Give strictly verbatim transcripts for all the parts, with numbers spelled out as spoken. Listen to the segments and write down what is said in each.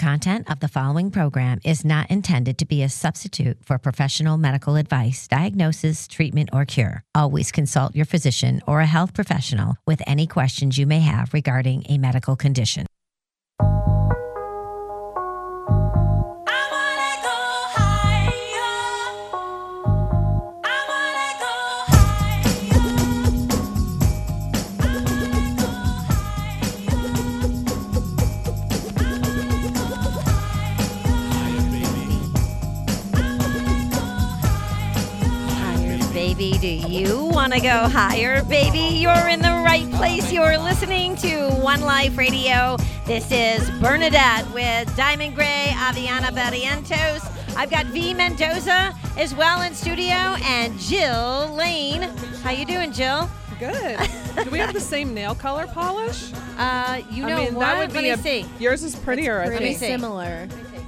content of the following program is not intended to be a substitute for professional medical advice, diagnosis, treatment, or cure. Always consult your physician or a health professional with any questions you may have regarding a medical condition. Baby, do you want to go higher, baby? You're in the right place. You're listening to One Life Radio. This is Bernadette with Diamond Gray, Aviana Barrientos. I've got V Mendoza as well in studio, and Jill Lane. How you doing, Jill? Good. Do we have the same nail color polish? Uh, you know I mean, what? that would Let be me a, see. Yours is prettier, I Pretty think. similar.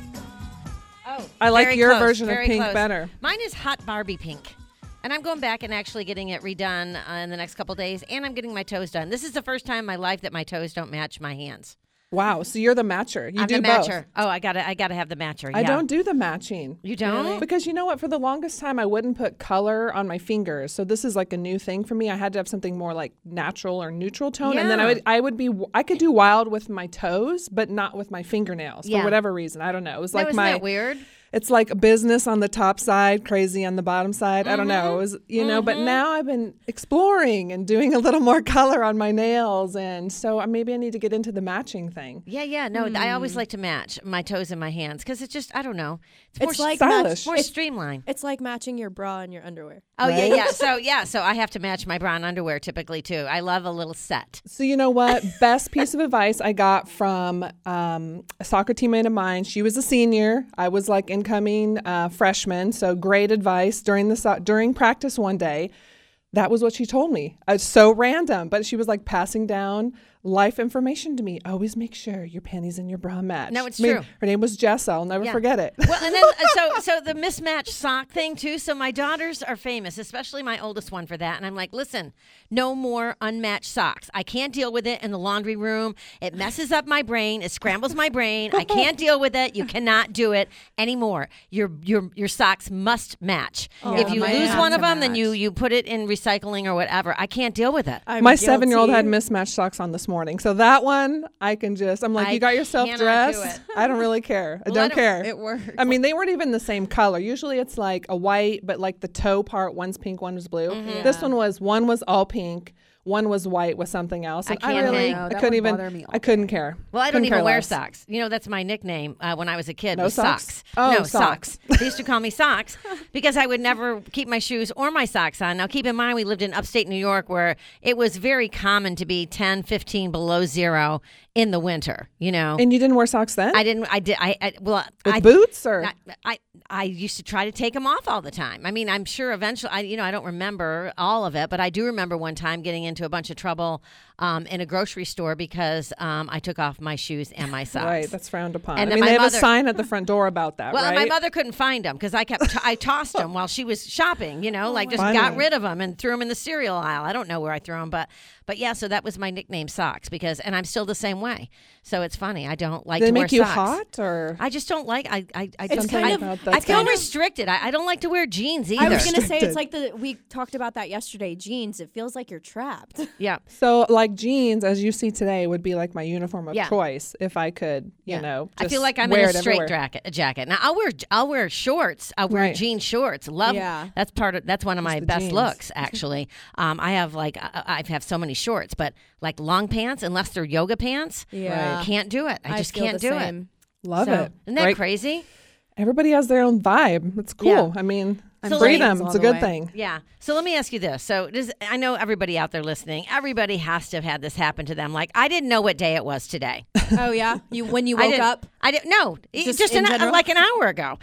Oh, I like very your close, version of very pink close. better. Mine is hot Barbie pink. And I'm going back and actually getting it redone uh, in the next couple days, and I'm getting my toes done. This is the first time in my life that my toes don't match my hands. Wow, so you're the matcher. You I'm do the both. matcher. Oh, I gotta, I gotta have the matcher. I yeah. don't do the matching. You don't? Because you know what? For the longest time, I wouldn't put color on my fingers. So this is like a new thing for me. I had to have something more like natural or neutral tone, and then I Yeah. would, I would be, I could do wild with my toes, but not with my fingernails Yeah. for whatever reason. I don't know. It was No, like isn't my. that weird? It's like business on the top side, crazy on the bottom side. I don't know. Mm-hmm. It was, you know, but now I've been exploring and doing a little more color on my nails. And so uh, maybe I need to get into the matching thing. Yeah, yeah. No, I Hmm. always like to match my toes and my hands because it's just, I don't know. It's, more It's like stylish. more It's, streamlined. it's like matching your bra and your underwear. Oh, yeah, Right? yeah. So, yeah. So I have to match my bra and underwear typically, too. I love a little set. So you know what? Best piece of advice I got from um, a soccer teammate of mine. She was a senior. I was like incoming uh, freshman. So great advice during the so- during practice one day. That was what she told me. It's so random, but she was like passing down life information to me. Always make sure your panties and your bra match. No, it's I mean, true. Her name was Jessa. I'll never Yeah. forget it. Well, and then uh, so so the mismatched sock thing too. So my daughters are famous, especially my oldest one for that. And I'm like, listen, no more unmatched socks. I can't deal with it in the laundry room. It messes up my brain. It scrambles my brain. I can't deal with it. You cannot do it anymore. Your your your socks must match. if you mine lose have one of to them, then you match. you put it in recycling or whatever. I can't deal with it. I'm My seven-year-old guilty. had mismatched socks on this morning. So that one, I can just, I'm like, I you got yourself cannot do dressed. it. I don't really care. I Well, I don't don't- care. It works. I mean, they weren't even the same color. Usually it's like a white, but like the toe part, one's pink, one was blue. Mm-hmm. This one was, one was all pink. One was white with something else. I And can't really, hang. I No, that couldn't would even, bother me all I couldn't care. Well, I don't Couldn't even care wear less. socks. You know, that's my nickname uh, when I was a kid. No was socks? socks. Oh, no socks. They used to call me socks because I would never keep my shoes or my socks on. Now, keep in mind, we lived in upstate New York where it was very common to be ten, fifteen below zero in the winter. You know, And you didn't wear socks then? I didn't. I did. I, I well, With I, boots or? I, I I used to try to take them off all the time. I mean, I'm sure eventually, I, you know, I don't remember all of it, but I do remember one time getting into a bunch of trouble um, in a grocery store because um, I took off my shoes and my socks. Right, that's frowned upon. And I then mean, my they have mother- a sign at the front door about that, Well, right? my mother couldn't find them because I kept t- I tossed them while she was shopping. You know, like just Funny. got rid of them and threw them in the cereal aisle. I don't know where I threw them, but but yeah. So that was my nickname, socks, because and I'm still the same way. So it's funny. I don't like Did to they wear make you socks. hot or? I just don't like. I I, I It's just kind I, of- about I that's feel kind of- restricted. I, I don't like to wear jeans either. I was gonna say Restricted. it's like the we talked about that yesterday. Jeans. It feels like you're trapped. yeah. So like jeans, as you see today, would be like my uniform of Yeah. choice if I could, you Yeah. know. I just feel like I'm wear in a it straight everywhere. jacket. A jacket. Now I'll wear I'll wear shorts. I'll wear Right. jean shorts. Love. Yeah. That's part of. That's one of my the best jeans. looks. Actually, um, I have like I, I have so many shorts, but like long pants, unless they're yoga pants, Yeah. can't do it. I just feel can't the do same. Love it. So, it. Isn't that Right? crazy? Everybody has their own vibe. It's cool. I mean, So freedom. all It's a the good way. thing. Yeah. So let me ask you this. So does I know everybody out there listening, everybody has to have had this happen to them. Like I didn't know what day it was today. Oh yeah. You when you I woke didn't, up. I didn't. No, it- Just just, in an, general? like an hour ago,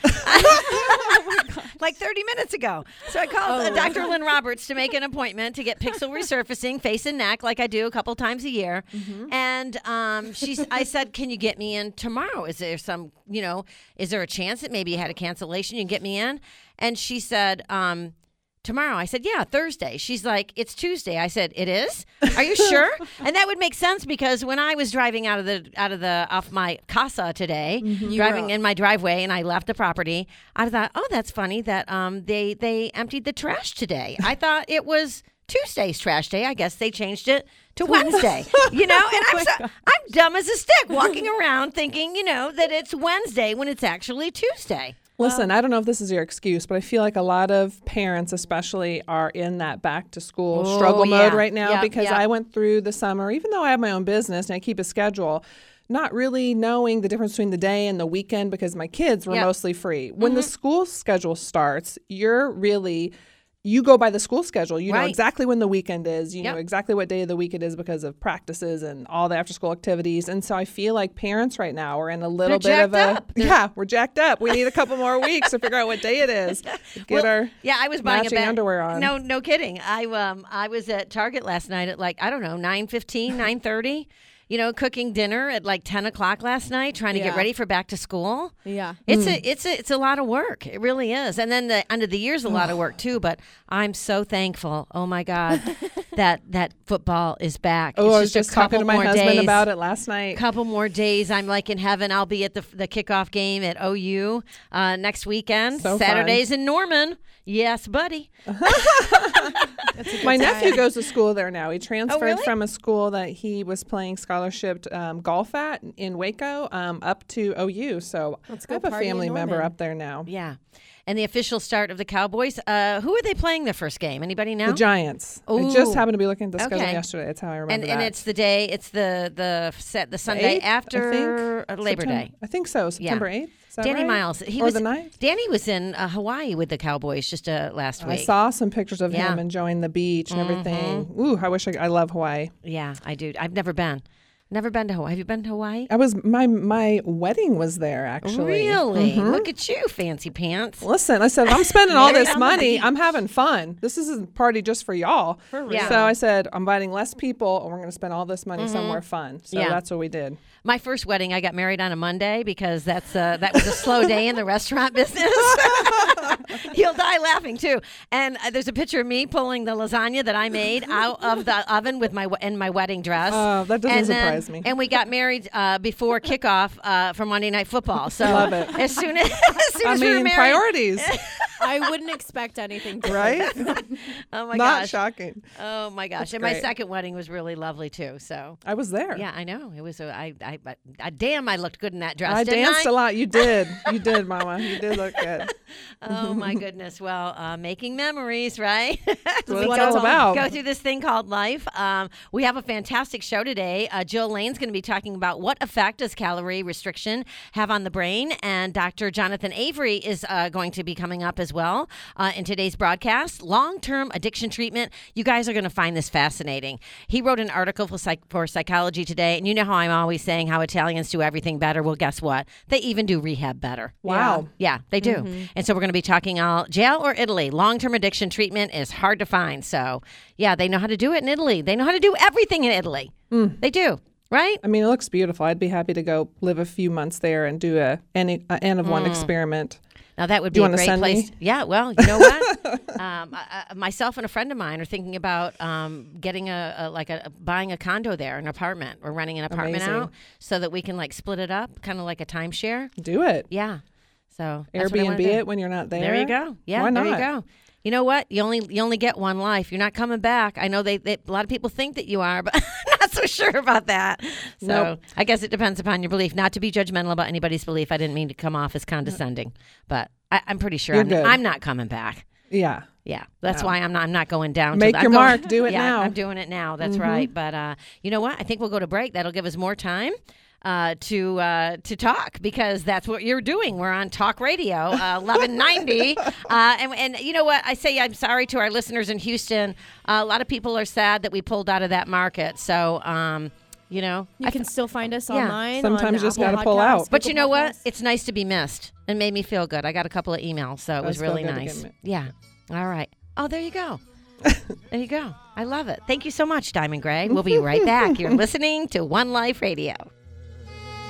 like thirty minutes ago. So I called uh, Oh. Doctor Lynn Roberts to make an appointment to get pixel resurfacing, face and neck, like I do a couple times a year. Mm-hmm. And um, she's. I said, "Can you get me in tomorrow? Is there some, you know, is there a chance that maybe you had a cancellation? You can get me in?" And she said, um, tomorrow. I said, yeah, Thursday. She's like, it's Tuesday. I said, it is? Are you sure? And that would make sense because when I was driving out of the out of the off my casa today, Mm-hmm. driving in my driveway, and I left the property, I thought, oh, that's funny that um they they emptied the trash today. I thought it was Tuesday's trash day. I guess they changed it to Wednesday. You know, and I'm so, I'm dumb as a stick walking around thinking, you know, that it's Wednesday when it's actually Tuesday. Listen, I don't know if this is your excuse, but I feel like a lot of parents especially are in that back to school Oh, struggle yeah. mode right now Yep, because yep. I went through the summer, even though I have my own business and I keep a schedule, not really knowing the difference between the day and the weekend because my kids were Yep. mostly free. When the school schedule starts, you're really... You go by the school schedule. You know Right. exactly when the weekend is. You Yep. know exactly what day of the week it is because of practices and all the after school activities. And so I feel like parents right now are in a little They're bit of a jacked up. They're- yeah, we're jacked up. We need a couple more weeks to figure out what day it is. to Get Well, our yeah, I was buying matching a bag. underwear on. No, no kidding. I um I was at Target last night at like I don't know nine fifteen, nine thirty. You know, cooking dinner at like ten o'clock last night, trying to get Yeah. ready for back to school. Yeah. It's Hmm. a it's a it's a lot of work. It really is. And then the end of the year's a lot of work too. But I'm so thankful. Oh my God, that that football is back. Oh, it's I was just, just a couple talking to my more husband days. about it last night. Couple more days, I'm like in heaven. I'll be at the the kickoff game at O U uh, next weekend. So fun. Saturdays in Norman. Yes, buddy. My nephew goes to school there now. He transferred really? from a school that he was playing scholarship um, golf at in Waco um, up to O U. So Let's I go have a party in family member Norman. up there now. Yeah. And the official start of the Cowboys. Uh, who are they playing their first game? Anybody know? The Giants. I just Ooh. happened to be looking at the schedule Okay. yesterday. That's how I remember and that. and it's the day. It's the the set the Sunday eighth, I after think. uh, Labor September- Day. I think so. September eighth. Is that Danny right? Miles. He or was the ninth? Danny was in uh, Hawaii with the Cowboys just uh, last I week. saw some pictures of Yeah. him enjoying the beach and Mm-hmm. everything. Ooh, I wish I, I love Hawaii. Yeah, I do. I've never been. Never been to Hawaii. Have you been to Hawaii? I was my my wedding was there actually. Really? Mhm. Look at you, fancy pants. Listen, I said, if I'm spending all Married this on the money, beach. I'm having fun. This isn't a party just for y'all. real. Yeah. So I said, I'm inviting less people and we're going to spend all this money somewhere fun. So Yeah. that's what we did. My first wedding, I got married on a Monday because that's uh, that was a slow day in the restaurant business. You'll die laughing too. And uh, there's a picture of me pulling the lasagna that I made out of the oven with my in my wedding dress. Oh, that doesn't and then- surprise me. And we got married uh, before kickoff uh, for Monday Night Football. So Love it. as soon as, as soon I as we were mean, married, priorities, I wouldn't expect anything different. right? oh my Not gosh, shocking. oh my gosh, That's and my great. second wedding was really lovely too. So. I was there. Yeah, I know. It was. A, I, I, I, I. Damn, I looked good in that dress. I didn't danced I? a lot. You did. You did, Mama. You did look good. Oh my goodness. Well, uh, making memories, right? That's what We it's go- all about. Go through this thing called life. Um, we have a fantastic show today. Uh, Jill Lane's going to be talking about what effect does calorie restriction have on the brain, and Doctor Jonathan Avery is uh, going to be coming up as well uh, in today's broadcast. Long-term addiction treatment. You guys are going to find this fascinating. He wrote an article for, psych- for Psychology Today, and you know how I'm always saying how Italians do everything better. Well, guess what? They even do rehab better. Wow. Yeah, they do. And so we're going to be talking all jail or Italy. Long-term addiction treatment is hard to find. So, yeah, they know how to do it in Italy. They know how to do everything in Italy. They do, right? I mean, it looks beautiful. I'd be happy to go live a few months there and do a any a N of one experiment. Now that would Do be you a wanna great send place. me? Yeah, well, you know what? um, I, I, myself and a friend of mine are thinking about um, getting a, a like a buying a condo there, an apartment. We're renting an apartment Amazing. out so that we can like split it up, kind of like a timeshare. Do it. Yeah. So that's what I wanna Airbnb do. it when you're not there. There you go. Yeah, Why there not? you go. You know what? You only you only get one life. You're not coming back. I know they, they a lot of people think that you are, but I'm not so sure about that. So Nope. I guess it depends upon your belief. Not to be judgmental about anybody's belief. I didn't mean to come off as condescending, but I, I'm pretty sure You're I'm, good. I'm not coming back. Yeah. Yeah, that's No. why I'm not. I'm not going down. Make to, I'm your going- mark. Do it yeah, now. I'm doing it now. That's right. But uh, you know what? I think we'll go to break. That'll give us more time uh, to uh, to talk because that's what you're doing. We're on Talk Radio, uh, eleven ninety, uh, and and you know what? I say I'm sorry to our listeners in Houston. Uh, a lot of people are sad that we pulled out of that market. So. Um, You know, You I can f- still find us Yeah. online. Sometimes on you just Apple gotta pull Podcasts, out. But Google you know what? Podcasts. It's nice to be missed and made me feel good. I got a couple of emails, so it was Does feel really good to nice. get mi- Yeah. All right. Oh, there you go. There you go. I love it. Thank you so much, Diamond Gray. We'll be right back. You're listening to One Life Radio.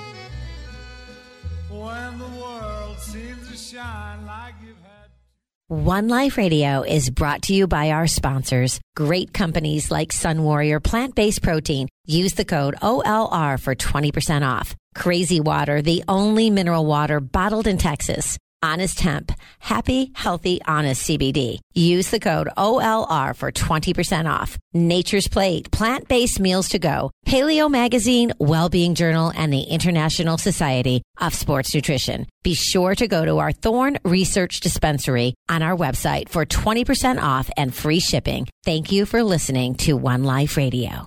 When the world seems to shine like you've had. One Life Radio is brought to you by our sponsors, great companies like Sun Warrior Plant-Based Protein. Use the code O L R for twenty percent off. Crazy Water, the only mineral water bottled in Texas. Honest Hemp, happy, healthy, honest C B D. Use the code O L R for twenty percent off. Nature's Plate, plant-based meals to go. Paleo Magazine, Wellbeing Journal, and the International Society of Sports Nutrition. Be sure to go to our Thorne Research Dispensary on our website for twenty percent off and free shipping. Thank you for listening to One Life Radio.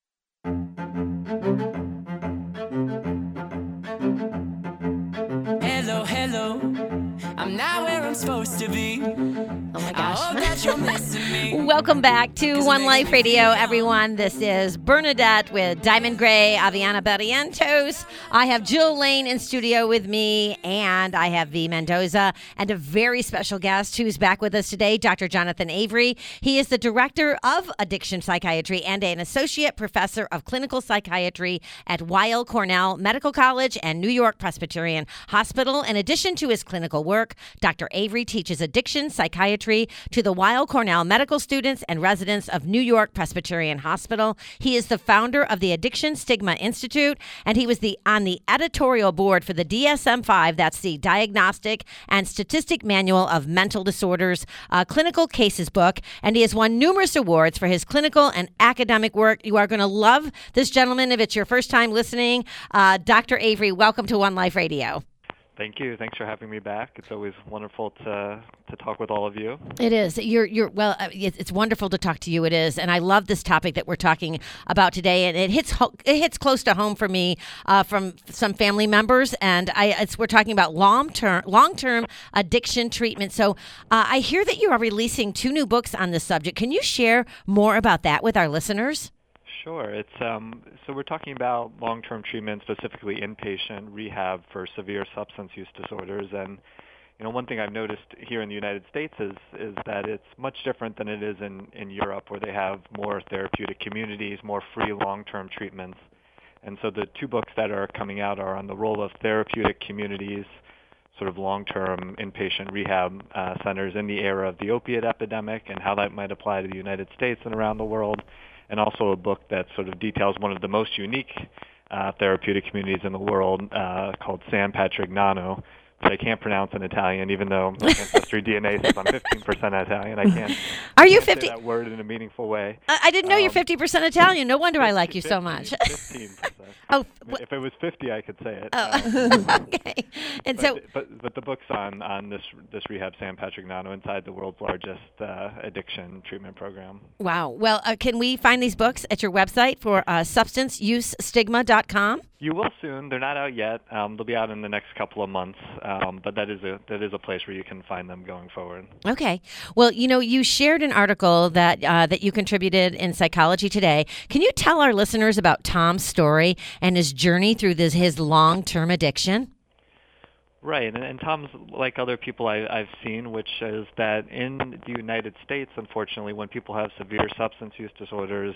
Hello, hello. I'm not where I'm supposed to be. Oh my gosh. I hope that you're missing me. Welcome back to One Life Radio, everyone. This is Bernadette with Diamond Gray, Aviana Barrientos. I have Jill Lane in studio with me, and I have V. Mendoza, and a very special guest who's back with us today, Doctor Jonathan Avery. He is the Director of Addiction Psychiatry and an Associate Professor of Clinical Psychiatry at Weill Cornell Medical College and New York Presbyterian Hospital. In addition to his clinical work, Doctor Avery teaches addiction psychiatry to the Weill Cornell medical students and residents of New York Presbyterian Hospital. He is the founder of the Addiction Stigma Institute, and he was the on the editorial board for the D S M five, that's the Diagnostic and Statistic Manual of Mental Disorders uh, Clinical Cases book, and he has won numerous awards for his clinical and academic work. You are going to love this gentleman if it's your first time listening. Uh, Doctor Avery, welcome to One Life Radio. Thank you. Thanks for having me back. It's always wonderful to to talk with all of you. It is. You're you're well. uh, It's it's wonderful to talk to you. It is, and I love this topic that we're talking about today. And it hits ho- it hits close to home for me uh, from some family members. And I it's, we're talking about long term long term addiction treatment. So uh, I hear that you are releasing two new books on this subject. Can you share more about that with our listeners? Sure. It's um, so we're talking about long-term treatment, specifically inpatient rehab for severe substance use disorders. And you know, one thing I've noticed here in the United States is is that it's much different than it is in, in Europe, where they have more therapeutic communities, more free long-term treatments. And so the two books that are coming out are on the role of therapeutic communities, sort of long-term inpatient rehab uh, centers in the era of the opiate epidemic, and how that might apply to the United States and around the world. And also a book that sort of details one of the most unique uh, therapeutic communities in the world uh, called San Patrignano, which I can't pronounce in Italian, even though my ancestry D N A says I'm fifteen percent Italian. I can't, Are I you can't fifty? say that word in a meaningful way. I, I didn't know Um, you're fifty percent Italian. No wonder I like you so much. fifteen percent. Oh, I mean, if it was fifty, I could say it. Oh, Um, okay. And but, so, but but the book's on on this this rehab San Patrignano inside the world's largest uh, addiction treatment program. wow. Well, uh, can we find these books at your website for uh, substance use stigma dot com? You will soon. They're not out yet. Um, they'll be out in the next couple of months. Um, but that is a that is a place where you can find them going forward. Okay. Well, you know, you shared an article that uh, that you contributed in Psychology Today. Can you tell our listeners about Tom's story and his journey through this his long-term addiction? Right, and, and Tom's like other people I, I've seen, which is that in the United States, unfortunately, when people have severe substance use disorders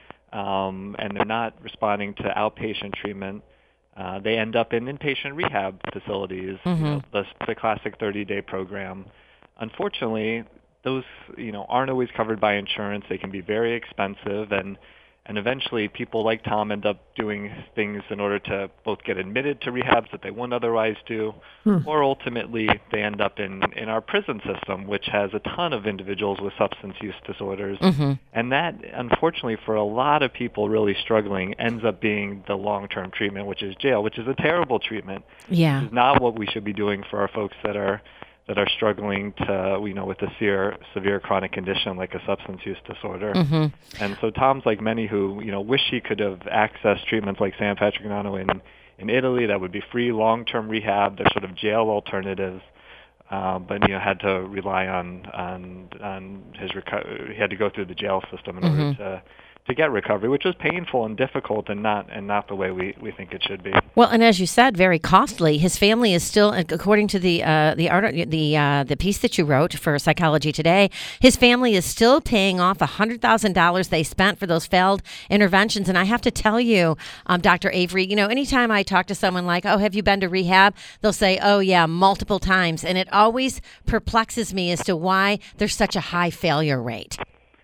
um, and they're not responding to outpatient treatment, uh, they end up in inpatient rehab facilities, Mm-hmm. you know, the, the classic thirty-day program. Unfortunately, those you know aren't always covered by insurance. They can be very expensive, and And eventually people like Tom end up doing things in order to both get admitted to rehabs that they wouldn't otherwise do, hmm. or ultimately they end up in, in our prison system, which has a ton of individuals with substance use disorders. Mm-hmm. And that, unfortunately, for a lot of people really struggling, ends up being the long-term treatment, which is jail, which is a terrible treatment. Yeah. This is not what we should be doing for our folks that are that are struggling to, you know, with a severe, severe chronic condition like a substance use disorder. Mm-hmm. And so Tom's like many who, you know, wish he could have accessed treatments like San Patrignano in, in Italy that would be free long-term rehab. They're sort of jail alternatives, uh, but, you know, had to rely on on, on his reco- he had to go through the jail system in mm-hmm. order to to get recovery, which is painful and difficult and not and not the way we, we think it should be. Well, and as you said, very costly. His family is still, according to the uh, the art, the uh, the piece that you wrote for Psychology Today, his family is still paying off one hundred thousand dollars they spent for those failed interventions. And I have to tell you, um, Doctor Avery, you know, anytime I talk to someone like, oh, have you been to rehab? They'll say, oh, yeah, multiple times. And it always perplexes me as to why there's such a high failure rate.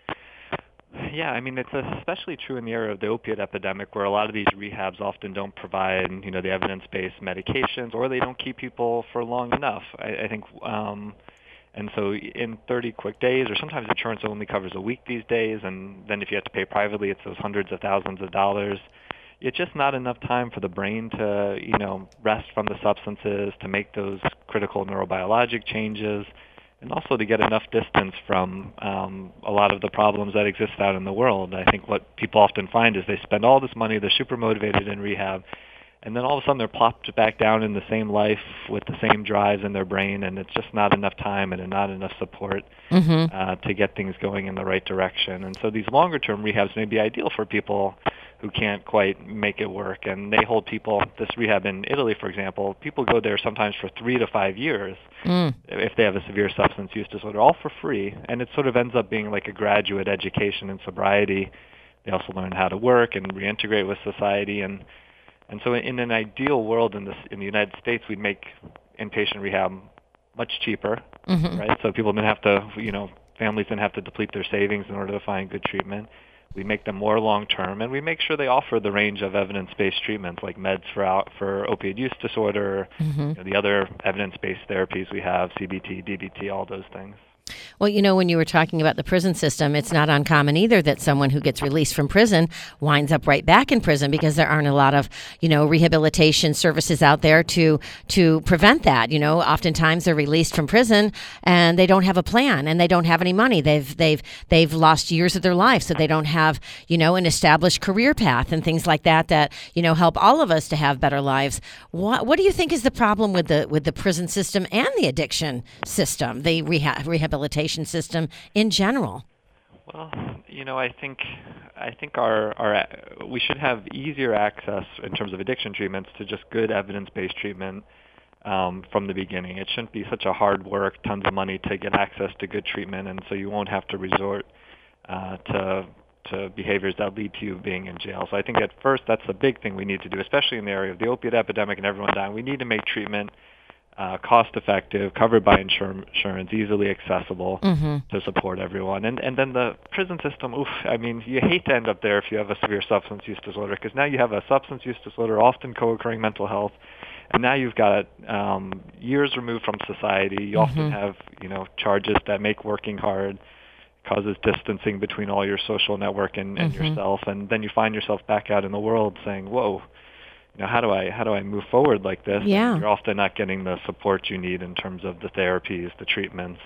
Yeah, I mean, it's especially true in the area of the opiate epidemic, where a lot of these rehabs often don't provide, you know, the evidence-based medications, or they don't keep people for long enough. I, I think, um, and so in thirty quick days, or sometimes insurance only covers a week these days, and then if you have to pay privately, it's those hundreds of thousands of dollars. It's just not enough time for the brain to, you know, rest from the substances, to make those critical neurobiologic changes, and also to get enough distance from um, a lot of the problems that exist out in the world. I think what people often find is they spend all this money, they're super motivated in rehab, and then all of a sudden they're plopped back down in the same life with the same drives in their brain, and it's just not enough time and not enough support mm-hmm. uh, to get things going in the right direction. And so these longer-term rehabs may be ideal for people who can't quite make it work. And they hold people, this rehab in Italy, for example, people go there sometimes for three to five years mm. if they have a severe substance use disorder, all for free. And it sort of ends up being like a graduate education in sobriety. They also learn how to work and reintegrate with society. And and so in an ideal world in, this, in the United States, we'd make inpatient rehab much cheaper, mm-hmm. right? So people didn't have to, you know, families didn't have to deplete their savings in order to find good treatment. We make them more long-term, and we make sure they offer the range of evidence-based treatments like meds for out, for opioid use disorder, mm-hmm. you know, the other evidence-based therapies we have, C B T, D B T, all those things. Well, you know, when you were talking about the prison system, it's not uncommon either that someone who gets released from prison winds up right back in prison because there aren't a lot of, you know, rehabilitation services out there to to prevent that. You know, oftentimes they're released from prison and they don't have a plan and they don't have any money. They've they've they've lost years of their life, so they don't have, you know, an established career path and things like that that, you know, help all of us to have better lives. What what do you think is the problem with the with the prison system and the addiction system, the rehab rehabilitation system in general? Well, you know, I think I think our our we should have easier access in terms of addiction treatments to just good evidence-based treatment um, from the beginning. It shouldn't be such a hard work, tons of money to get access to good treatment, and so you won't have to resort uh, to to behaviors that lead to you being in jail. So I think at first that's the big thing we need to do, especially in the area of the opiate epidemic and everyone dying. We need to make treatment Uh, cost-effective, covered by insur- insurance, easily accessible mm-hmm. to support everyone. And and then the prison system, oof, I mean, you hate to end up there if you have a severe substance use disorder, because now you have a substance use disorder, often co-occurring mental health, and now you've got um, years removed from society. You mm-hmm. often have, you know, charges that make working hard, causes distancing between all your social network and, and mm-hmm. yourself, and then you find yourself back out in the world saying, whoa, you know, how do I how do I move forward like this? Yeah. And you're often not getting the support you need in terms of the therapies, the treatments,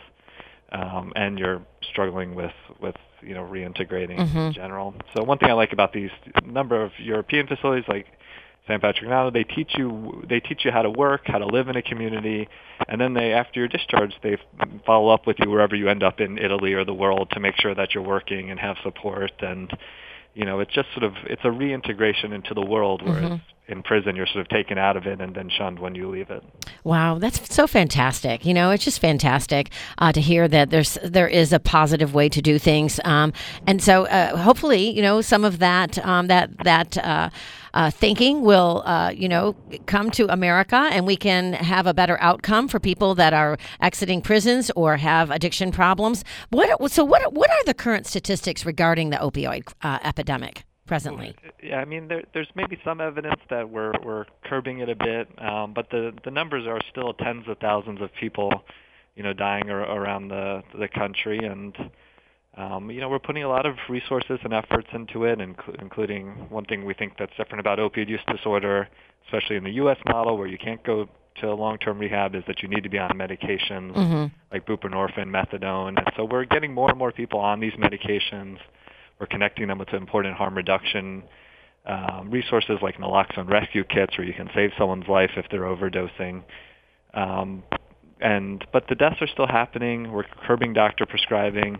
um, and you're struggling with, with you know reintegrating mm-hmm. in general. So one thing I like about these number of European facilities like Saint Patrick now, they teach you they teach you how to work, how to live in a community, and then they after you're discharged, they follow up with you wherever you end up in Italy or the world to make sure that you're working and have support. And you know, it's just sort of it's a reintegration into the world, whereas mm-hmm. in prison you're sort of taken out of it and then shunned when you leave it. Wow, that's so fantastic. You know, it's just fantastic uh, to hear that there's there is a positive way to do things, um, and so uh, hopefully, you know, some of that um, that that. Uh, Uh, thinking will, uh, you know, come to America, and we can have a better outcome for people that are exiting prisons or have addiction problems. What? So, what? What are the current statistics regarding the opioid uh, epidemic presently? Yeah, I mean, there, there's maybe some evidence that we're we're curbing it a bit, um, but the the numbers are still tens of thousands of people, you know, dying ar- around the the country, and. Um, you know, we're putting a lot of resources and efforts into it, inc- including one thing we think that's different about opioid use disorder, especially in the U S model where you can't go to long-term rehab, is that you need to be on medications mm-hmm. like buprenorphine, methadone. And so we're getting more and more people on these medications. We're connecting them with important harm reduction um, resources like naloxone rescue kits where you can save someone's life if they're overdosing. Um, and But the deaths are still happening. We're curbing doctor prescribing.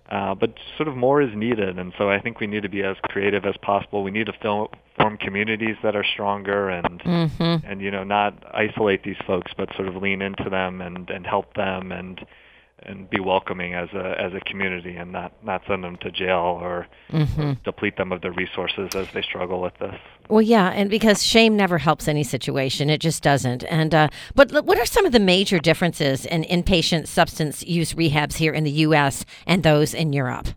Uh, but sort of more is needed, and so I think we need to be as creative as possible. We need to fill, form communities that are stronger, and Mm-hmm. and you know not isolate these folks, but sort of lean into them and, and help them and and be welcoming as a as a community, and not, not send them to jail or, Mm-hmm. or deplete them of their resources as they struggle with this. Well, yeah, and because shame never helps any situation, it just doesn't. And uh, but l- what are some of the major differences in inpatient substance use rehabs here in the U S and those in Europe?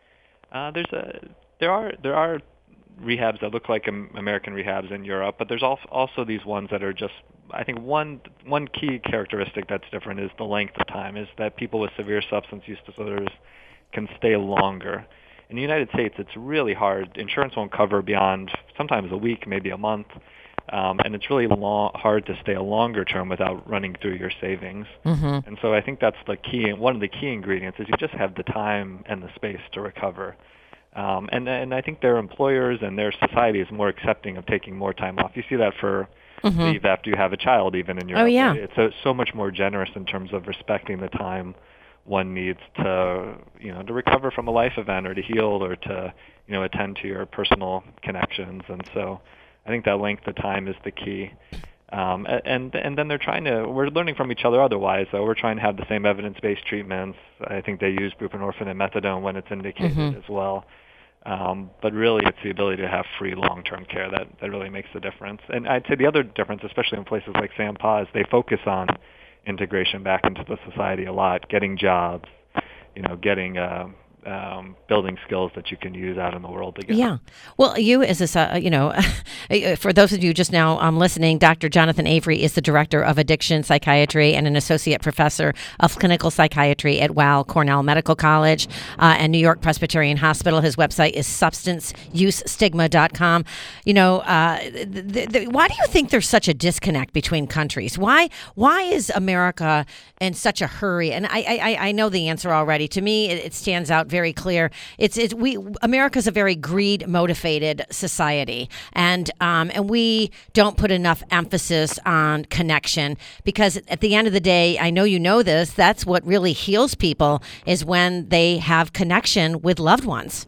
Uh, there's a there are there are rehabs that look like um, American rehabs in Europe, but there's also also these ones that are just. I think one one key characteristic that's different is the length of time. Is that people with severe substance use disorders can stay longer. In the United States, it's really hard. Insurance won't cover beyond sometimes a week, maybe a month, um, and it's really long, hard to stay a longer term without running through your savings. Mm-hmm. And so I think that's the key. One of the key ingredients is you just have the time and the space to recover. Um, and and I think their employers and their society is more accepting of taking more time off. You see that for Mm-hmm. leave after you have a child, even in Europe. Oh, yeah. It's so, so much more generous in terms of respecting the time one needs to, you know, to recover from a life event or to heal or to, you know, attend to your personal connections. And so I think that length of time is the key. Um, and and then they're trying to, we're learning from each other otherwise. So we're trying to have the same evidence-based treatments. I think they use buprenorphine and methadone when it's indicated Mm-hmm. as well. Um, but really, it's the ability to have free long-term care that, that really makes the difference. And I'd say the other difference, especially in places like Sam Pa, is they focus on integration back into the society a lot, getting jobs, you know, getting uh, um, building skills that you can use out in the world again. Yeah. Well, you as a, uh, you know, for those of you just now um, listening, Doctor Jonathan Avery is the Director of Addiction Psychiatry and an Associate Professor of Clinical Psychiatry at Weill Cornell Medical College uh, and New York Presbyterian Hospital. His website is substance use stigma dot com. You know, uh, th- th- why do you think there's such a disconnect between countries? Why why is America in such a hurry? And I I, I know the answer already. To me, it, it stands out very clear. It's it's we America's a very greed motivated society, and um, and we don't put enough emphasis on connection, because at the end of the day, I know you know this, that's what really heals people, is when they have connection with loved ones.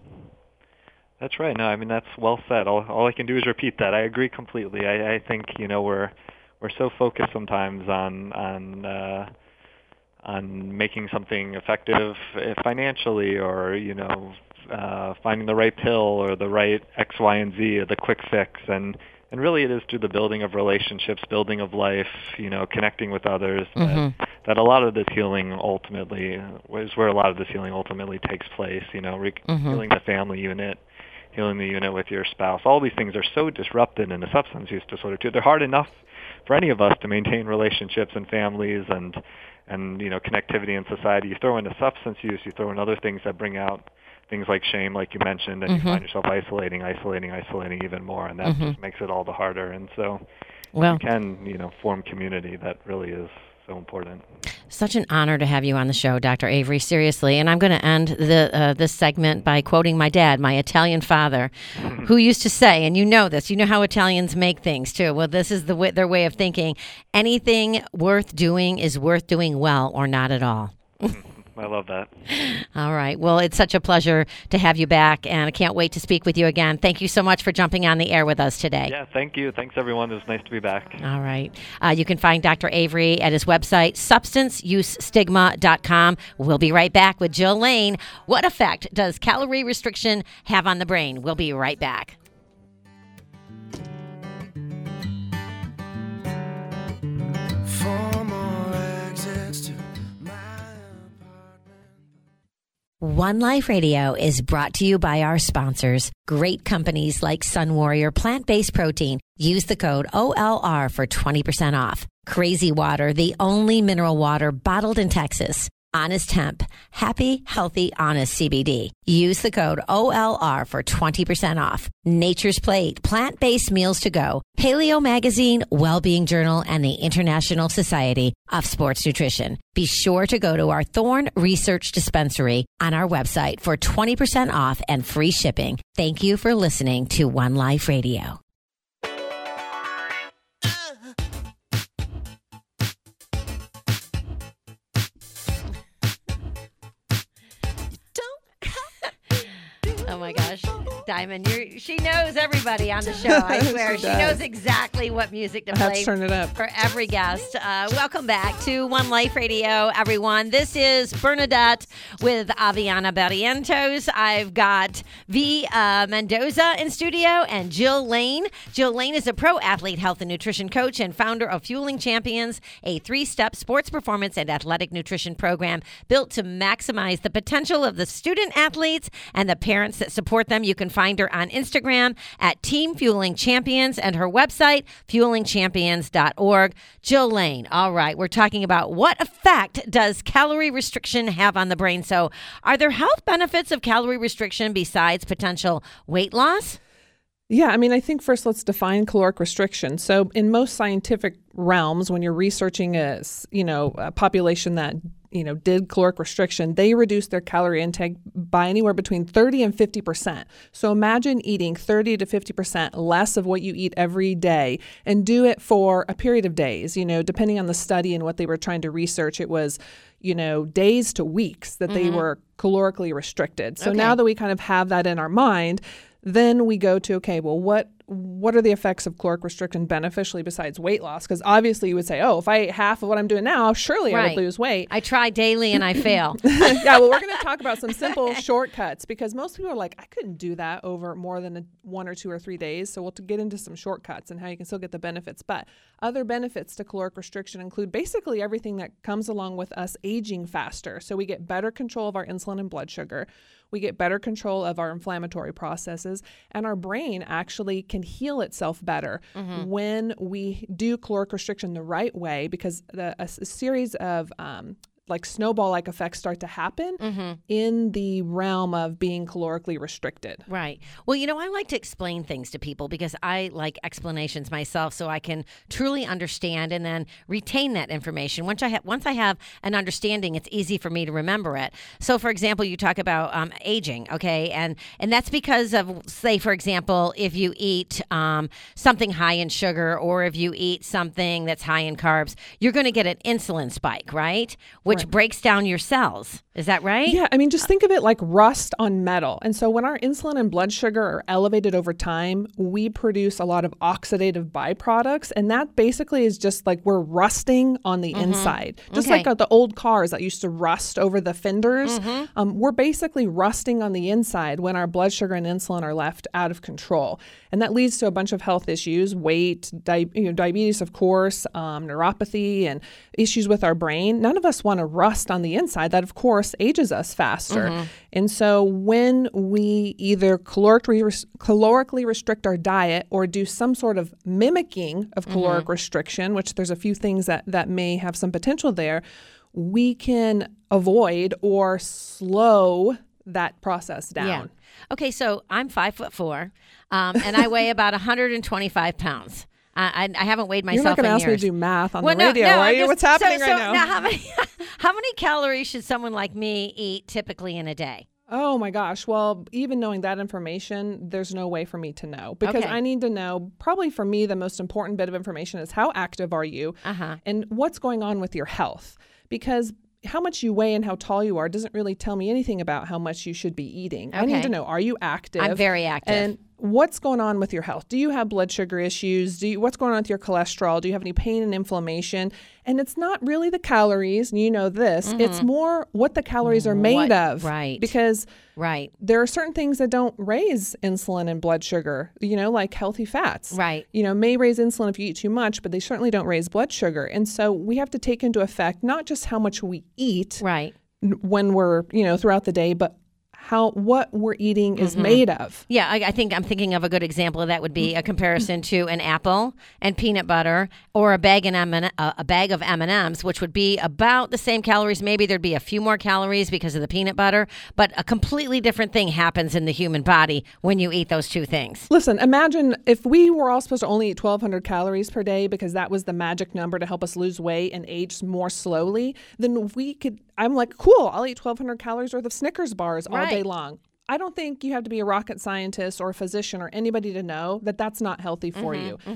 That's right. No, I mean, that's well said. All, all I can do is repeat that. I agree completely. I, I think, you know, we're we're so focused sometimes on on uh, on making something effective financially, or, you know, uh, finding the right pill or the right X, Y, and Z, or the quick fix. And, and really it is through the building of relationships, building of life, you know, connecting with others, Mm-hmm. that, that a lot of this healing ultimately, is where a lot of this healing ultimately takes place, you know, re- Mm-hmm. healing the family unit, healing the unit with your spouse. All these things are so disrupted in a substance use disorder too. They're hard enough for any of us to maintain relationships and families and, and you know, connectivity in society. You throw in a substance use, you throw in other things that bring out things like shame, like you mentioned, and Mm-hmm. you find yourself isolating, isolating, isolating even more, and that Mm-hmm. just makes it all the harder. And so Well, you can, you know, form community. That really is so important. such an honor to have you on the show, Doctor Avery. Seriously, and I'm going to end the uh, this segment by quoting my dad, my Italian father, who used to say, and you know this, you know how Italians make things too. Well, this is the way, their way of thinking: anything worth doing is worth doing well, or not at all. I love that. All right. Well, it's such a pleasure to have you back, and I can't wait to speak with you again. Thank you so much for jumping on the air with us today. Yeah, thank you. Thanks, everyone. It was nice to be back. All right. Uh, you can find Doctor Avery at his website, substance use stigma dot com. We'll be right back with Jill Lane. What effect does calorie restriction have on the brain? We'll be right back. Four more exits to my One Life Radio is brought to you by our sponsors, great companies like Sun Warrior Plant-Based Protein. Use the code O L R for twenty percent off. Crazy Water, the only mineral water bottled in Texas. Honest Hemp, happy, healthy, honest C B D. Use the code O L R for twenty percent off. Nature's Plate, plant-based meals to go. Paleo Magazine, Wellbeing Journal, and the International Society of Sports Nutrition. Be sure to go to our Thorne Research Dispensary on our website for twenty percent off and free shipping. Thank you for listening to One Life Radio. my gosh. Diamond, you're, she knows everybody on the show, I swear. She she knows exactly what music to I have play to turn it up. for every guest. Uh, welcome back to One Life Radio, everyone. This is Bernadette with Aviana Barrientos. I've got V. Uh, Mendoza in studio and Jill Lane. Jill Lane is a pro athlete, health and nutrition coach and founder of Fueling Champions, a three-step sports performance and athletic nutrition program built to maximize the potential of the student athletes and the parents that support them. You can find her on Instagram at Team Fueling Champions and her website, fueling champions dot org. Jill Lane, all right, we're talking about what effect does calorie restriction have on the brain? So are there health benefits of calorie restriction besides potential weight loss? Yeah, I mean, I think first let's define caloric restriction. So in most scientific realms, when you're researching a, you know, a population that, you know, did caloric restriction, they reduced their calorie intake by anywhere between thirty and fifty percent. So imagine eating thirty to fifty percent less of what you eat every day and do it for a period of days. You know, depending on the study and what they were trying to research, it was, you know, days to weeks that mm-hmm. they were calorically restricted. So okay. now that we kind of have that in our mind, then we go to, okay, well, what what are the effects of caloric restriction beneficially besides weight loss? Because obviously you would say, oh, if I ate half of what I'm doing now, surely right. I would lose weight. I try daily and I fail. Yeah, well, we're going to talk about some simple shortcuts because most people are like, I couldn't do that over more than a, one or two or three days. So we'll to get into some shortcuts and how you can still get the benefits. But other benefits to caloric restriction include basically everything that comes along with us aging faster. So we get better control of our insulin and blood sugar. We get better control of our inflammatory processes, and our brain actually can heal itself better mm-hmm. when we do caloric restriction the right way, because the, a, a series of um, like snowball-like effects start to happen mm-hmm. in the realm of being calorically restricted. Right. Well, you know, I like to explain things to people because I like explanations myself so I can truly understand and then retain that information. Once I have, once I have an understanding, it's easy for me to remember it. So, for example, you talk about um, aging, okay? And and that's because of, say, for example, if you eat um, something high in sugar or if you eat something that's high in carbs, you're going to get an insulin spike, right? Which Right. breaks down your cells. Is that right? Yeah. I mean, just think of it like rust on metal. And so when our insulin and blood sugar are elevated over time, we produce a lot of oxidative byproducts. And that basically is just like we're rusting on the mm-hmm. inside. Just okay. like uh, the old cars that used to rust over the fenders. Mm-hmm. Um, we're basically rusting on the inside when our blood sugar and insulin are left out of control. And that leads to a bunch of health issues, weight, di- you know, diabetes, of course, um, neuropathy, and issues with our brain. None of us want to rust on the inside. That, of course, ages us faster. Mm-hmm. And so when we either calorically, res- calorically restrict our diet or do some sort of mimicking of caloric mm-hmm. restriction, which there's a few things that, that may have some potential there, we can avoid or slow that process down. Yeah. Okay, so I'm five foot four, um, and I weigh about one hundred twenty-five pounds. I, I haven't weighed myself in years. You're not going to ask me to do math on well, the no, radio, no, are I'm you? just, What's happening so, right so now? now how many, how many calories should someone like me eat typically in a day? Oh my gosh. Well, even knowing that information, there's no way for me to know because okay. I need to know, probably for me, the most important bit of information is how active are you uh-huh. and what's going on with your health, because how much you weigh and how tall you are doesn't really tell me anything about how much you should be eating. Okay. I need to know, are you active? I'm very active. And what's going on with your health? Do you have blood sugar issues? Do you, what's going on with your cholesterol? Do you have any pain and inflammation? And it's not really the calories, and you know this. Mm-hmm. It's more what the calories are made what, of. Right. Because right. there are certain things that don't raise insulin and blood sugar, you know, like healthy fats. Right. You know, may raise insulin if you eat too much, but they certainly don't raise blood sugar. And so we have to take into effect not just how much we eat right. when we're, you know, throughout the day, but how what we're eating is mm-hmm. made of. Yeah, I, I think I'm thinking of a good example of that would be a comparison to an apple and peanut butter, or a bag and M and, uh, a bag of M and M's, which would be about the same calories. Maybe there'd be a few more calories because of the peanut butter, but a completely different thing happens in the human body when you eat those two things. Listen, imagine if we were all supposed to only eat twelve hundred calories per day because that was the magic number to help us lose weight and age more slowly, then we could, I'm like, cool, I'll eat twelve hundred calories worth of Snickers bars all right. day long. I don't think you have to be a rocket scientist or a physician or anybody to know that that's not healthy for mm-hmm, you. Mm-hmm. That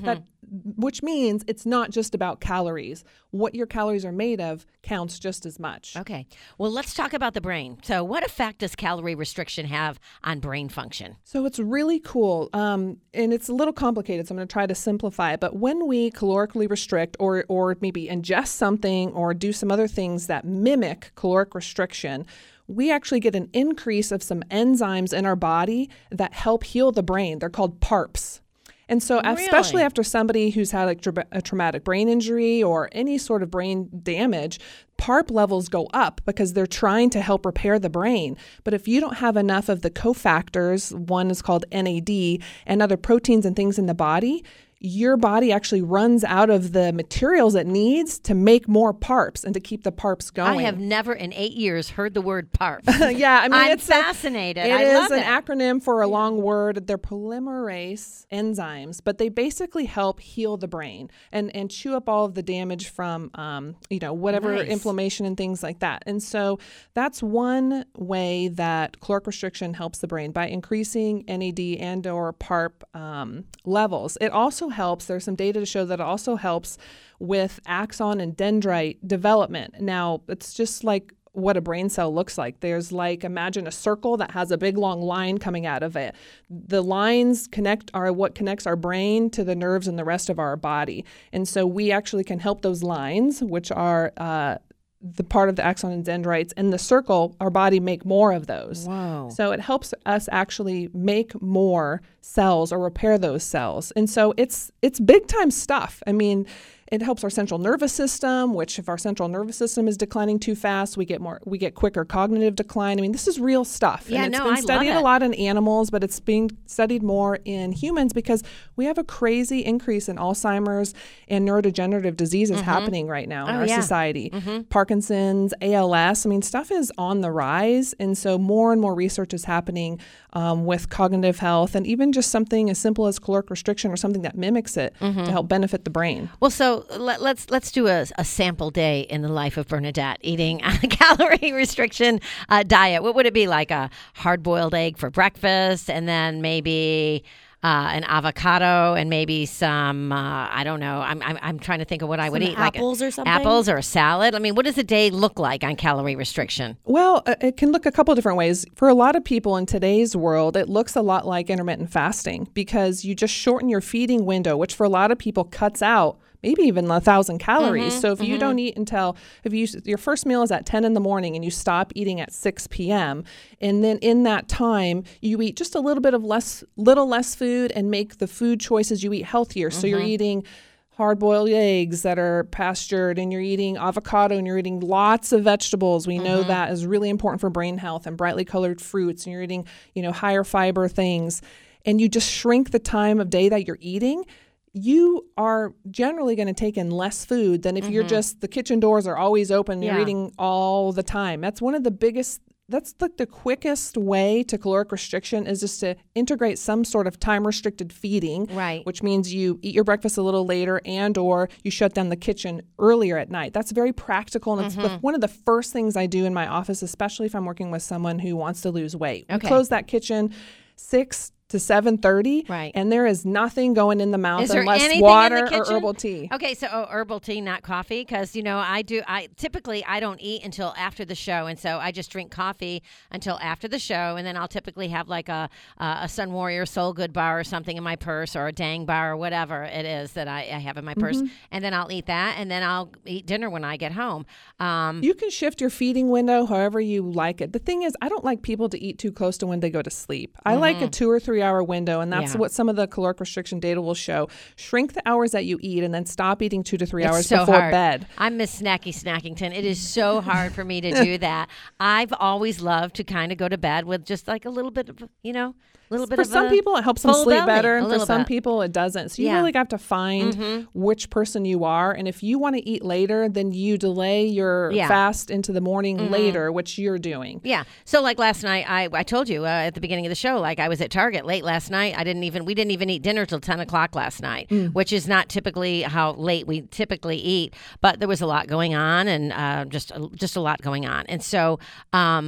which means it's not just about calories. What your calories are made of counts just as much. Okay. Well, let's talk about the brain. So what effect does calorie restriction have on brain function? So it's really cool, um, and it's a little complicated, so I'm going to try to simplify it. But when we calorically restrict or, or maybe ingest something or do some other things that mimic caloric restriction, we actually get an increase of some enzymes in our body that help heal the brain. They're called PARPs. And so Really? especially after somebody who's had like tra- a traumatic brain injury or any sort of brain damage, PARP levels go up because they're trying to help repair the brain. But if you don't have enough of the cofactors, one is called N A D, and other proteins and things in the body, your body actually runs out of the materials it needs to make more PARPs and to keep the PARPs going. I have never in eight years heard the word PARP. yeah, I mean, I'm it's fascinated. A, it I is love an it. acronym for a long word. They're polymerase enzymes, but they basically help heal the brain and, and chew up all of the damage from, um, you know, whatever Nice. inflammation and things like that. And so that's one way that caloric restriction helps the brain, by increasing N A D and or PARP um, levels. It also helps, there's some data to show that it also helps with axon and dendrite development. Now, it's just like what a brain cell looks like. There's like, imagine a circle that has a big long line coming out of it. The lines connect are what connects our brain to the nerves and the rest of our body. And so we actually can help those lines, which are uh, the part of the axon and dendrites and the circle, our body make more of those. Wow. So it helps us actually make more cells or repair those cells. And so it's it's big time stuff. I mean, it helps our central nervous system, which if our central nervous system is declining too fast, we get more, we get quicker cognitive decline. I mean, this is real stuff. Yeah, and it's no, been I love studied it. a lot in animals, but it's being studied more in humans because we have a crazy increase in Alzheimer's and neurodegenerative diseases happening right now in Oh, our yeah. society. Parkinson's, A L S. I mean, stuff is on the rise. And so more and more research is happening um, with cognitive health and even just something as simple as caloric restriction or something that mimics it to help benefit the brain. Well, so let, let's let's do a, a sample day in the life of Bernadette eating a calorie restriction uh, diet. What would it be, like a hard-boiled egg for breakfast, and then maybe uh, an avocado, and maybe some uh, I don't know. I'm, I'm I'm trying to think of what I would Some eat, like apples a, or something? apples or a salad. I mean, what does a day look like on calorie restriction? Well, uh, it can look a couple different ways. For a lot of people in today's world, it looks a lot like intermittent fasting because you just shorten your feeding window, which for a lot of people cuts out maybe even a thousand calories. Mm-hmm, so if mm-hmm. you don't eat until, if you your first meal is at ten in the morning and you stop eating at six p.m., and then in that time you eat just a little bit of less, little less food and make the food choices you eat healthier. Mm-hmm. So you're eating hard-boiled eggs that are pastured, and you're eating avocado, and you're eating lots of vegetables. We know Mm-hmm. that is really important for brain health, and brightly colored fruits, and you're eating, you know, higher fiber things, and you just shrink the time of day that you're eating. You are generally going to take in less food than if mm-hmm. you're just, the kitchen doors are always open and Yeah. you're eating all the time. That's one of the biggest, that's the, the quickest way to caloric restriction, is just to integrate some sort of time restricted feeding, Right. which means you eat your breakfast a little later and or you shut down the kitchen earlier at night. That's very practical, and it's Mm-hmm. the, one of the first things I do in my office, especially if I'm working with someone who wants to lose weight. Okay. We close that kitchen six to seven thirty, Right. and there is nothing going in the mouth Is there unless anything water in the or kitchen? herbal tea. Okay, so oh, herbal tea, not coffee, because you know I do. I typically I don't eat until after the show, and so I just drink coffee until after the show, and then I'll typically have like a uh, a Sun Warrior Soul Good bar or something in my purse, or a Dang bar or whatever it is that I, I have in my purse, Mm-hmm. and then I'll eat that, and then I'll eat dinner when I get home. Um, You can shift your feeding window however you like it. The thing is, I don't like people to eat too close to when they go to sleep. I like a two or three hour window, and that's Yeah. what some of the caloric restriction data will show. Shrink the hours that you eat and then stop eating two to three It's hours so before hard. bed. I'm Miss Snacky Snackington. It is so hard for me to do that. I've always loved to kind of go to bed with just like a little bit of, you know, a little bit For of some a people, it helps them full sleep belly, better, a and for little some bit. people, it doesn't. So you Yeah. really have to find Mm-hmm. which person you are. And if you want to eat later, then you delay your Yeah. fast into the morning later, which you're doing. Yeah. So like last night, I, I told you uh, at the beginning of the show, like I was at Target late last night. I didn't even, we didn't even eat dinner till ten o'clock last night, which is not typically how late we typically eat, but there was a lot going on, and uh, just, just a lot going on. And so, um,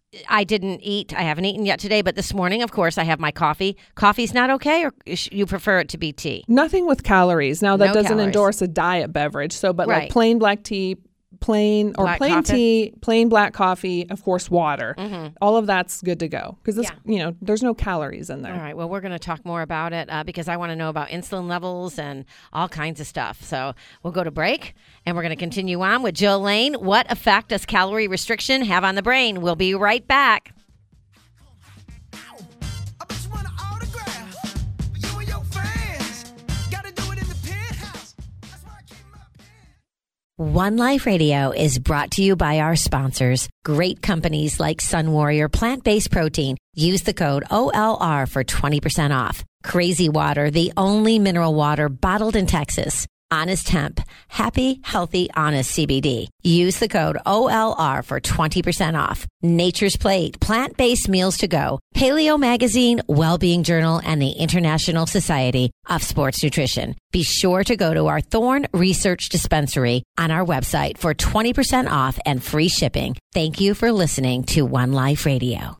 I didn't eat. I haven't eaten yet today, but this morning, of course, I have my coffee. Coffee's not okay, or you prefer it to be tea? Nothing with calories. Now, that No doesn't calories. endorse a diet beverage. So, but Right. like plain black tea, plain or Black plain coffee? tea, plain black coffee, of course, water. Mm-hmm. All of that's good to go because this, Yeah. you know, there's no calories in there. All right. Well, we're going to talk more about it uh, because I want to know about insulin levels and all kinds of stuff. So we'll go to break and we're going to continue on with Jill Lane. What effect does calorie restriction have on the brain? We'll be right back. I bet you want an autograph. You and your friends gotta do it in the penthouse. That's why I keep my pen. One Life Radio is brought to you by our sponsors, great companies like Sun Warrior Plant-Based Protein. Use the code O L R for twenty percent off. Crazy Water, the only mineral water bottled in Texas. Honest Hemp, happy, healthy, honest C B D. Use the code O L R for twenty percent off. Nature's Plate, plant-based meals to go. Paleo Magazine, Wellbeing Journal, and the International Society of Sports Nutrition. Be sure to go to our Thorne Research Dispensary on our website for twenty percent off and free shipping. Thank you for listening to One Life Radio.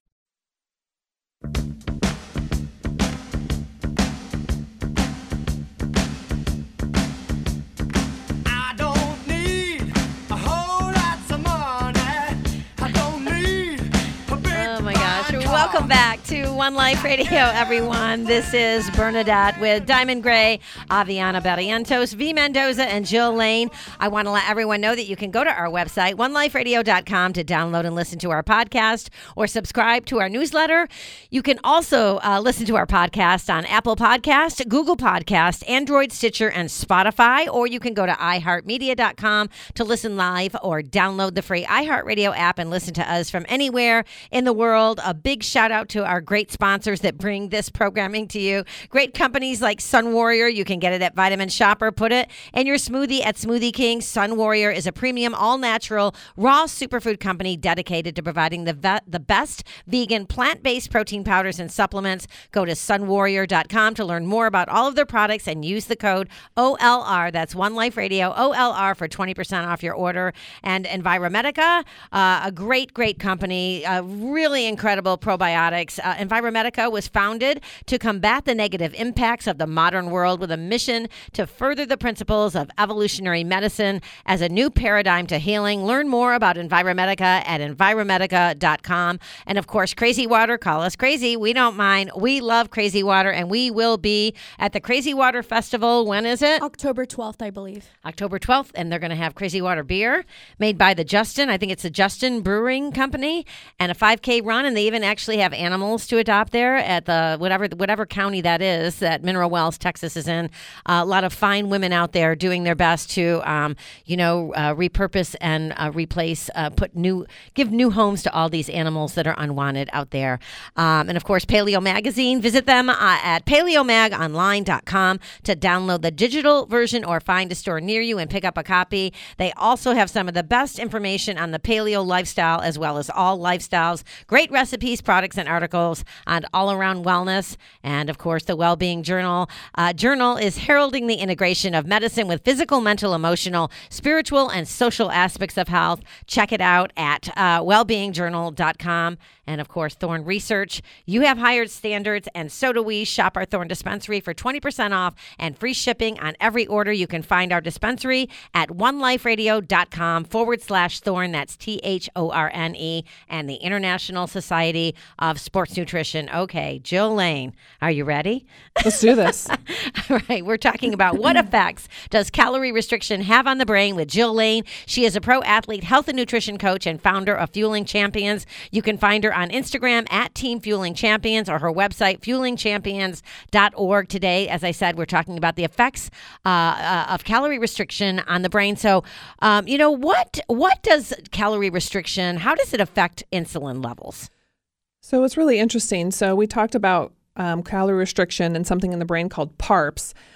I don't need a whole lot of money. I don't need a big Oh my gosh. fine Welcome car. back to One Life Radio, everyone. This is Bernadette with Diamond Gray, Aviana Barrientos, V. Mendoza, and Jill Lane. I want to let everyone know that you can go to our website, one life radio dot com, to download and listen to our podcast or subscribe to our newsletter. You can also uh, listen to our podcast on Apple Podcast, Google Podcast, Android, Stitcher, and Spotify, or you can go to i heart media dot com to listen live or download the free iHeartRadio app and listen to us from anywhere in the world. A big shout out to our great sponsors that bring this programming to you. Great companies like Sun Warrior. You can get it at Vitamin Shopper. Put it in your smoothie at Smoothie King. Sun Warrior is a premium, all-natural, raw superfood company dedicated to providing the ve- the best vegan, plant-based protein powders and supplements. Go to sun warrior dot com to learn more about all of their products and use the code O L R. That's One Life Radio, O L R, for twenty percent off your order. And Enviromedica, uh, a great, great company, uh, really incredible probiotics. Uh, Enviromedica was founded to combat the negative impacts of the modern world with a mission to further the principles of evolutionary medicine as a new paradigm to healing. Learn more about Enviromedica at enviromedica dot com. And of course, Crazy Water, call us crazy. We don't mind. We love Crazy Water, and we will be at the Crazy Water Festival. When is it? October twelfth, I believe. October twelfth, and they're going to have Crazy Water beer made by the Justin. I think it's the Justin Brewing Company, and a five K run, and they even actually have animals to adopt there at the whatever whatever county that is that Mineral Wells, Texas is in. Uh, a lot of fine women out there doing their best to, um, you know, uh, repurpose and uh, replace, uh, put new, give new homes to all these animals that are unwanted out there. Um, and of course, Paleo Magazine. Visit them uh, at paleo mag online dot com to download the digital version or find a store near you and pick up a copy. They also have some of the best information on the paleo lifestyle as well as all lifestyles. Great recipes, products, and articles on all-around wellness. And of course, the Wellbeing Journal. Uh, journal is heralding the integration of medicine with physical, mental, emotional, spiritual, and social aspects of health. Check it out at uh, wellbeing journal dot com. And of course, Thorne Research. You have higher standards, and so do we. Shop our Thorne dispensary for twenty percent off and free shipping on every order. You can find our dispensary at one life radio dot com forward slash Thorne. That's T H O R N E, and the International Society of Sports Nutrition. Okay, Jill Lane, are you ready? Let's do this. All right, we're talking about what effects does calorie restriction have on the brain with Jill Lane. She is a pro athlete, health and nutrition coach, and founder of Fueling Champions. You can find her on Instagram at Team Fueling Champions or her website, fueling champions dot org. Today, as I said, we're talking about the effects uh, uh, of calorie restriction on the brain. So, um, you know, what what does calorie restriction, how does it affect insulin levels? So it's really interesting. So we talked about um, calorie restriction and something in the brain called PARPs.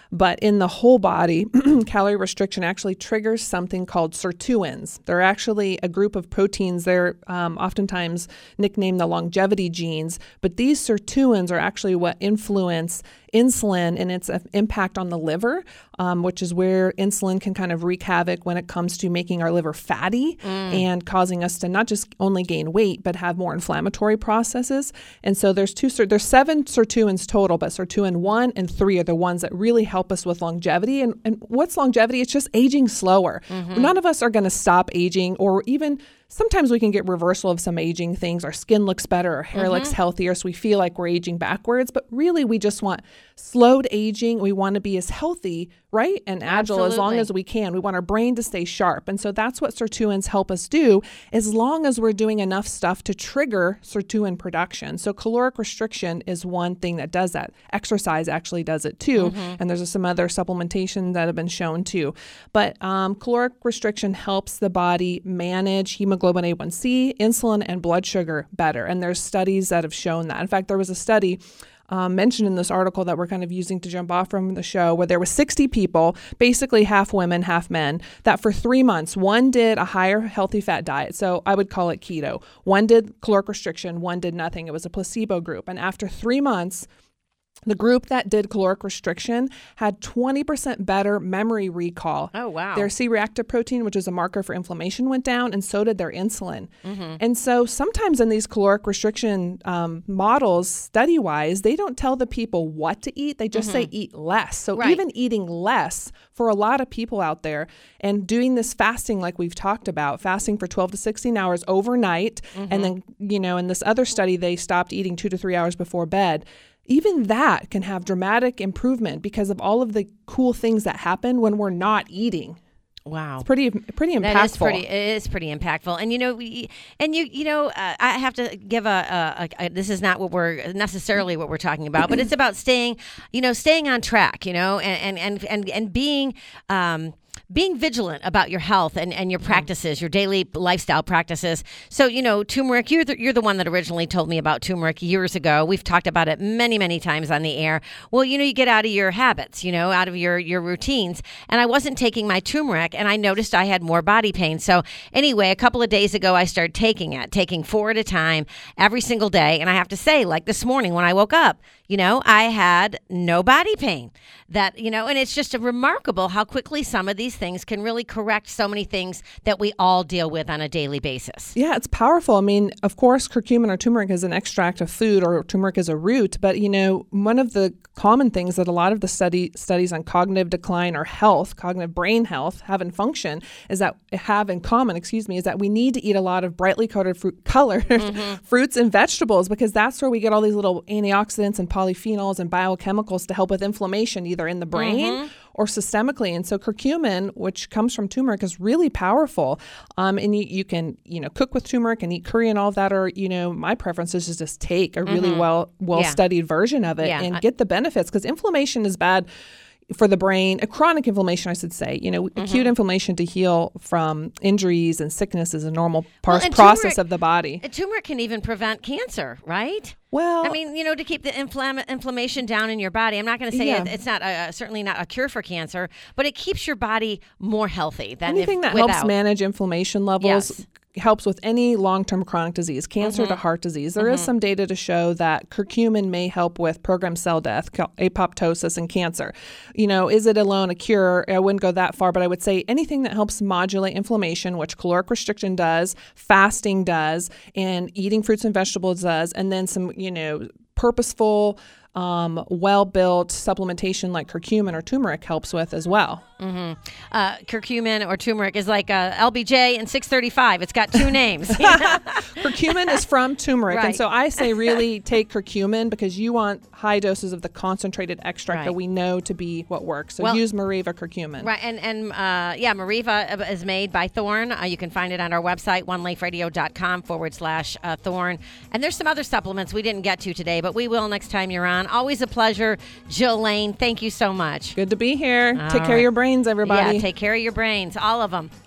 But in the whole body, calorie restriction actually triggers something called sirtuins. They're actually a group of proteins. They're um, oftentimes nicknamed the longevity genes, but these sirtuins are actually what influence insulin and its impact on the liver, um, which is where insulin can kind of wreak havoc when it comes to making our liver fatty mm. and causing us to not just only gain weight, but have more inflammatory processes. And so there's two, there's seven sirtuins total, but sirtuin one and three are the ones that really help us with longevity. And, and what's longevity? It's just aging slower. Mm-hmm. None of us are going to stop aging, or even sometimes we can get reversal of some aging things. Our skin looks better, our hair mm-hmm. looks healthier, so we feel like we're aging backwards. But really, we just want slowed aging. We want to be as healthy, right, and agile Absolutely. As long as we can. We want our brain to stay sharp. And so that's what sirtuins help us do, as long as we're doing enough stuff to trigger sirtuin production. So caloric restriction is one thing that does that. Exercise actually does it too. Mm-hmm. And there's some other supplementation that have been shown too. But um, caloric restriction helps the body manage hemoglobin Hemoglobin A one C, insulin, and blood sugar better. And there's studies that have shown that. In fact, there was a study um, mentioned in this article that we're kind of using to jump off from the show, where there were sixty people, basically half women, half men, that for three months, one did a higher healthy fat diet. So I would call it keto. One did caloric restriction, one did nothing. It was a placebo group. And after three months, the group that did caloric restriction had twenty percent better memory recall. Oh, wow. Their C-reactive protein, which is a marker for inflammation, went down, and so did their insulin. Mm-hmm. And so sometimes in these caloric restriction um, models, study-wise, they don't tell the people what to eat. They just mm-hmm. say eat less. So right. even eating less for a lot of people out there, and doing this fasting like we've talked about, fasting for twelve to sixteen hours overnight, mm-hmm. and then, you know, in this other study, they stopped eating two to three hours before bed. Even that can have dramatic improvement because of all of the cool things that happen when we're not eating. Wow. It's pretty, pretty impactful. That is pretty, it is pretty impactful. And, you know, we, and you, you know, uh, I have to give a, a, a, this is not what we're necessarily what we're talking about, but it's about staying, you know, staying on track, you know, and, and, and, and being, um, being vigilant about your health and, and your practices, your daily lifestyle practices. So, you know, turmeric, you're the, you're the one that originally told me about turmeric years ago. We've talked about it many, many times on the air. Well, you know, you get out of your habits, you know, out of your, your routines. And I wasn't taking my turmeric, and I noticed I had more body pain. So anyway, a couple of days ago, I started taking it, taking four at a time every single day. And I have to say, like this morning when I woke up, you know, I had no body pain. That, you know, and it's just a remarkable how quickly some of these things can really correct so many things that we all deal with on a daily basis. Yeah, it's powerful. I mean, of course, curcumin or turmeric is an extract of food, or turmeric is a root. But, you know, one of the common things that a lot of the study studies on cognitive decline or health, cognitive brain health, have in function is that have in common, excuse me, is that we need to eat a lot of brightly colored fruit, colored mm-hmm. fruits and vegetables, because that's where we get all these little antioxidants and polyphenols and biochemicals to help with inflammation, either in the brain mm-hmm. or systemically. And so curcumin, which comes from turmeric, is really powerful. Um, and you, you can, you know, cook with turmeric and eat curry and all of that. Or, you know, my preference is to just take a really mm-hmm. well, well-studied yeah. version of it yeah. and get the benefits, because inflammation is bad for the brain, a chronic inflammation, I should say. You know, mm-hmm. acute inflammation to heal from injuries and sickness is a normal par- well, process turmeric, of the body. Turmeric can even prevent cancer, right? Well, I mean, you know, to keep the inflam- inflammation down in your body. I'm not going to say yeah. it, it's not a, certainly not a cure for cancer, but it keeps your body more healthy than anything if, that without. helps manage inflammation levels. Yes. Helps with any long-term chronic disease, cancer mm-hmm. to heart disease. There mm-hmm. is some data to show that curcumin may help with programmed cell death, apoptosis, and cancer. You know, is it alone a cure? I wouldn't go that far, but I would say anything that helps modulate inflammation, which caloric restriction does, fasting does, and eating fruits and vegetables does, and then some, you know, purposeful, um, well-built supplementation like curcumin or turmeric helps with as well. Mm-hmm. Uh, curcumin or turmeric is like uh, L B J and six thirty-five. It's got two names. Curcumin is from turmeric. Right. And so I say really take curcumin, because you want high doses of the concentrated extract right. that we know to be what works. So well, use Mariva curcumin. Right. And, and uh, yeah, Mariva is made by Thorne. Uh, you can find it on our website, oneliferadio.com forward slash uh, Thorne. And there's some other supplements we didn't get to today, but we will next time you're on. Always a pleasure. Jill Lane, thank you so much. Good to be here. All take right. care of your brains, everybody. Yeah, take care of your brains, all of them.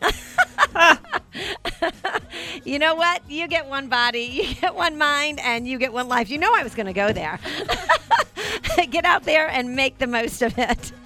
You know what? You get one body, you get one mind, and you get one life. You know I was going to go there. Get out there and make the most of it.